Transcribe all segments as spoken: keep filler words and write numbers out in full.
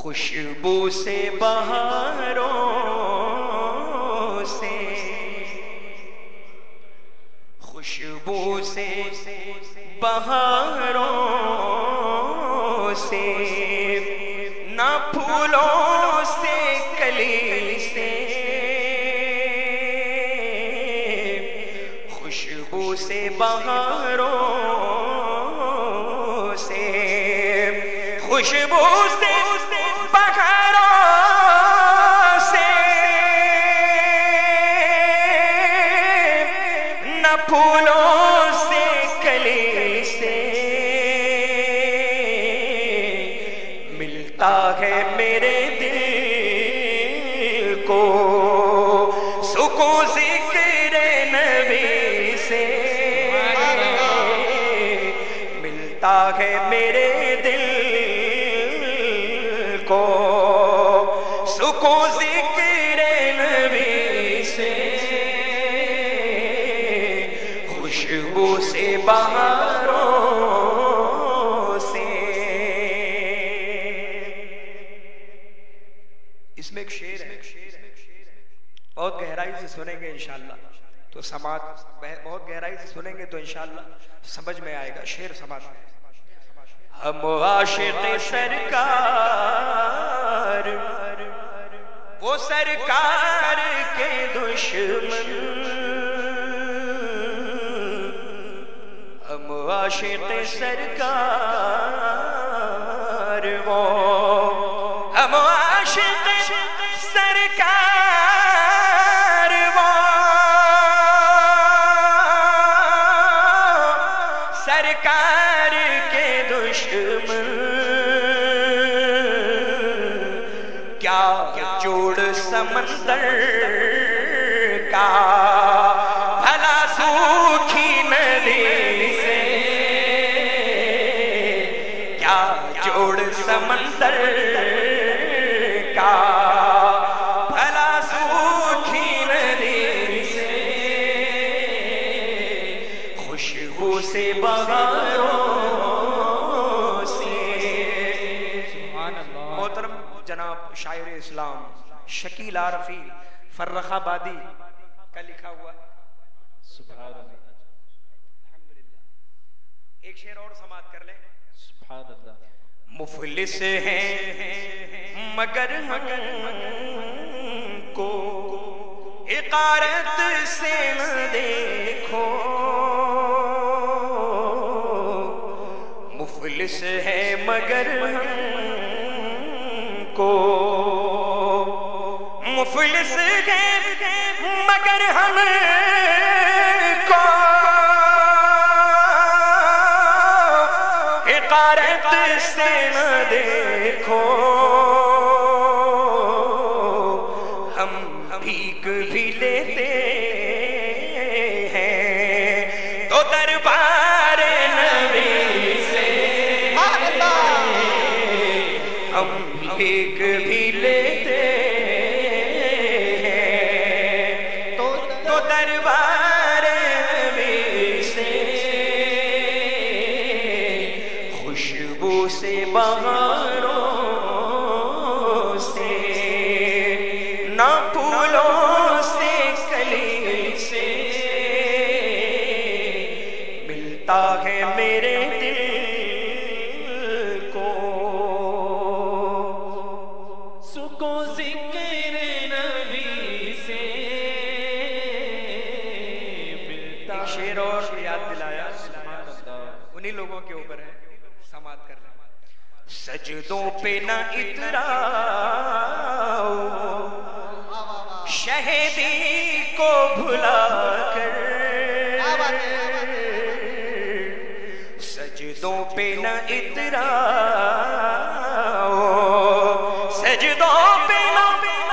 خوشبو سے بہاروں سے، خوشبو سے بہاروں سے، نہ پھولوں سے کلی سے، خوشبو سے بہاروں سے، خوشبو سے پھولوں سے کلی سے، ملتا ہے میرے دل کو سکون ذکر نبی سے، ملتا ہے میرے دل کو سکون ذکر نبی سے، خوشبو سے بہاروں سے۔ اس میں ایک شعر ہے، بہت گہرائی سے سنیں گے انشاءاللہ تو سماعت، بہت گہرائی سے سنیں گے تو انشاءاللہ سمجھ میں آئے گا۔ شعر سماعت میں: ہم عاشق سرکار، وہ سرکار کے دشمن، ہم عاشق سرکار، وہ ہم عاشق سرکار، وہ سرکار کے دشمن، کیا جوڑ سمندر کا بھلا سوکھی ندی سے، کیا جوڑ سمندر کا بھلا سوکھی ندی سے، خوشبو سے بہاروں سے۔ محترم جناب شاعر اسلام شکیل عارفی فرخ آبادی کا لکھا ہوا سبحان اللہ۔ الحمدللہ ایک شعر اور سماعت کر لیں۔ سبحان اللہ۔ مفلس ہیں مگر ہم کو حقارت سے نہ دیکھو، مفلس ہے مگر ہم کو، مفلس ہے مگر ہم کو حقارت سے نہ دیکھو، ہم بھیک بھی لیتے ہیں تو دربار نبی سے، ہم بھیک بھی لیتے ہیں تو دربار نبی سے، خوشبو سے بہاروں سے، نہ پھولوں سے کلی سے، ملتا ہے میرے دل کو سکون ذکر نبی سے، ملتا۔ شعر اور یاد دلایا انہی لوگوں کے اوپر ہے، سماعت کر لیں۔ سجدوں پہ نہ اتراؤ شہیدی کو بھلا کر، سجدوں پہ نہ اتراؤ، سجدوں پہ نہ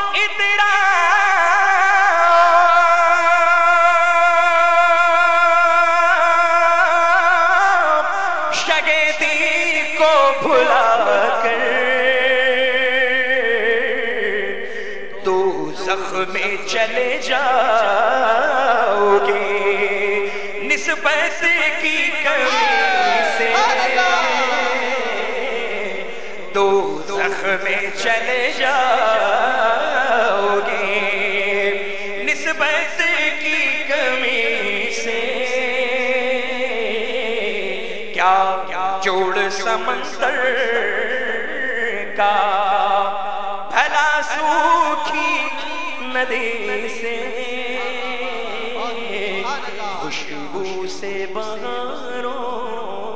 اتراؤ شہیدی کو بھلا کر، دوزخ میں چلے جاؤ گے نسبت کی کمی سے، دوزخ میں چلے جاؤ گے نسبت کی کمی سے، کیا جوڑ سمندر کا بھلا سوکھی ندی سے، خوشبو سے بہاروں